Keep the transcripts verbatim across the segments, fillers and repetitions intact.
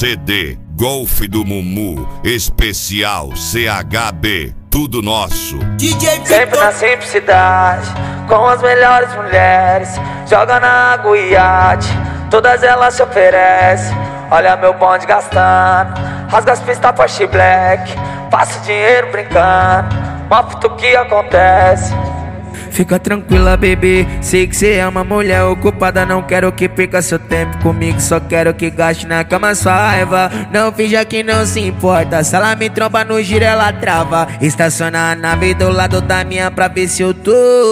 C D, Golfe do Mumu, especial C H B, tudo nosso. D J Sempre na simplicidade, com as melhores mulheres, joga na água e iate, todas elas se oferecem. Olha meu bonde gastando, rasga as pistas Porsche Black, passa dinheiro brincando, mostra o que acontece. Fica tranquila, bebê, sei que cê é uma mulher ocupada. Não quero que perca seu tempo comigo, só quero que gaste na cama sua raiva. Não finja que não se importa, se ela me tromba no giro ela trava. Estaciona a nave do lado da minha pra ver se eu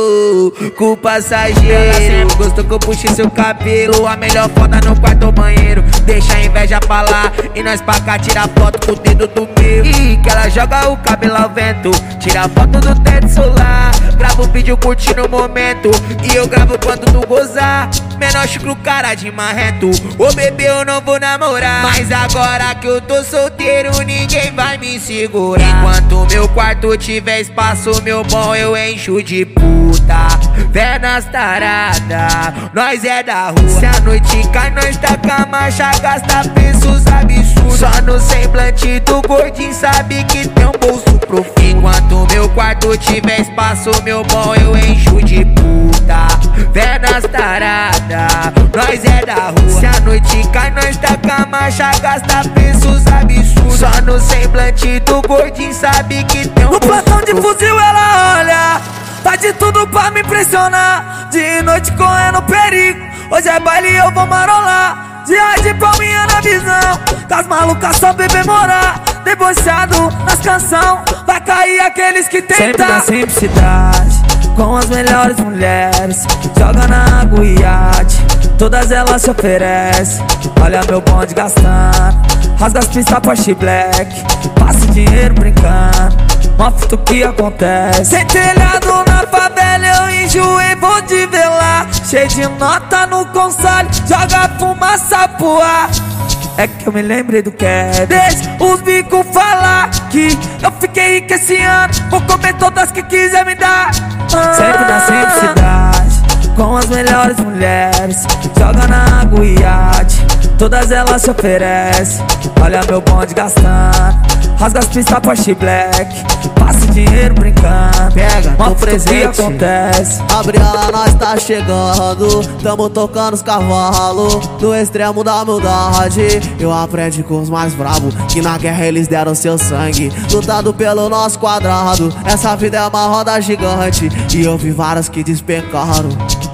tô com o passageiro. Gostou que eu puxe seu cabelo, a melhor foda no quarto ou banheiro. Deixa a inveja pra lá e nós pra cá tira foto com o dedo do meu. E que ela joga o cabelo ao vento, tira foto do teto solar. Grava o vídeo curtindo o momento e eu gravo quando tu gozar. Menor chucro cara de marrento, ô bebê eu não vou namorar, mas agora que eu tô solteiro ninguém vai me segurar. Enquanto meu quarto tiver espaço, meu bom eu encho de puta. Vé nas tarada, nós é da rua. Se a noite cai nós taca a marcha, gasta preços absurdos. Só no semblante do gordinho sabe que tem um bolso profundo. Enquanto meu quarto tiver espaço, meu bom eu encho de puta. Vé nas tarada, nós é da rua. Se a noite cai nós taca a marcha, gasta preços absurdos. Só no semblante do gordinho sabe que tem um no bolso plantão de profundo. fuzil ela olha, faz de tudo pra me impressionar. De noite correndo perigo, hoje é baile e eu vou marolar. Dia de palminha na visão, das malucas só bebê morar. Debochado nas canção, vai cair aqueles que tentam. Sempre na simplicidade, com as melhores mulheres, joga na água e iate, todas elas se oferecem. Olha meu bonde gastando, rasga as pistas Porsche Black, passa dinheiro brincando, mostra o que acontece. Sem telhado na favela eu enjoei, vou te ver lá. Cheio de nota no console, joga fumaça pro ar. É que eu me lembrei do que é. Deixa os bicos falar que eu fiquei rico esse ano, vou comer todas que quiser me dar. ah. Sempre na simplicidade, com as melhores mulheres, joga na água e iate, todas elas se oferecem. Olha meu bonde gastando, rasga as pistas Porsche Black, passa dinheiro brincando, pega no presente que acontece. Gabriela, nós tá chegando, tamo tocando os cavalos, no extremo da humildade. Eu aprendi com os mais bravos, que na guerra eles deram seu sangue, lutado pelo nosso quadrado. Essa vida é uma roda gigante, e eu vi várias que despencaram.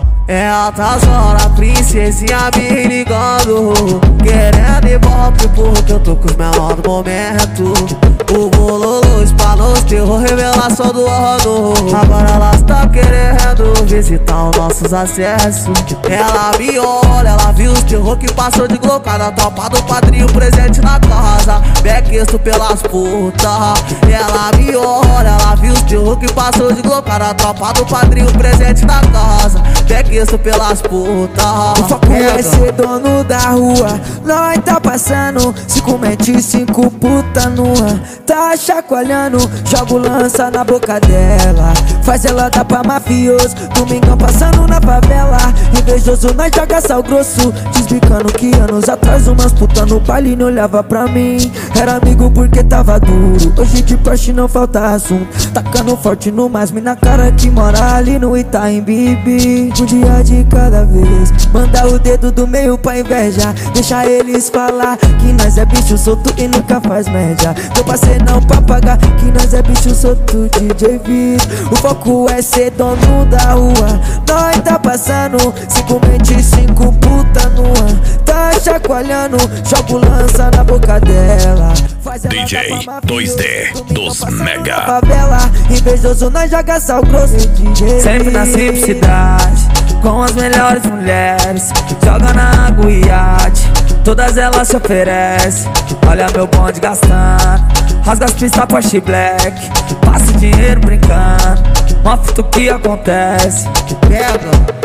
É altas horas, princesinha me ligando, querendo ibope porque eu tô com os menores do momento. O bololô espalhou os terror, revelação do ano. Agora elas tá querendo visitar os nossos acessos. Ela me olha, ela viu os terror que passou de glocada. Tropa do padrinho presente na casa, bequesto pelas putas. Ela me olha, ela viu os terror que passou de glocada. Tropa do padrinho presente na casa, bequesto pelas putas. O foco é ser dono da rua, nós tá passando cinco mente, cinco puta nua. Tá chacoalhando, jogo lança na boca dela, faz ela dar pra mafioso. Domingão passando na favela, invejoso nós joga sal grosso, desbicando que anos atrás umas puta no baile não olhava pra mim. Era amigo porque tava duro, hoje de Porsche não falta assunto. Tacando forte no mais na cara que mora ali no Itaim Bibi. Um dia de cada vez, manda o dedo do meio pra inveja, deixa eles falar que nós é bicho solto e nunca faz média. Tô parceiro não pra pagar, que nós é bicho solto, D J V. O foco é ser dono da rua, nós tá passando cinco mente, cinco puta nua. Tá chacoalhando, jogo lança na boca dela, faz ela D J dar pra mafioso. dois D dos Passando Mega. na favela, invejoso nós joga sal grosso, D J. Sempre na simplicidade, com as melhores mulheres, joga na água e iate, todas elas se oferecem. Olha meu bonde gastando, rasga as pistas Porsche Black, passa dinheiro brincando, mostra o que acontece. Pega.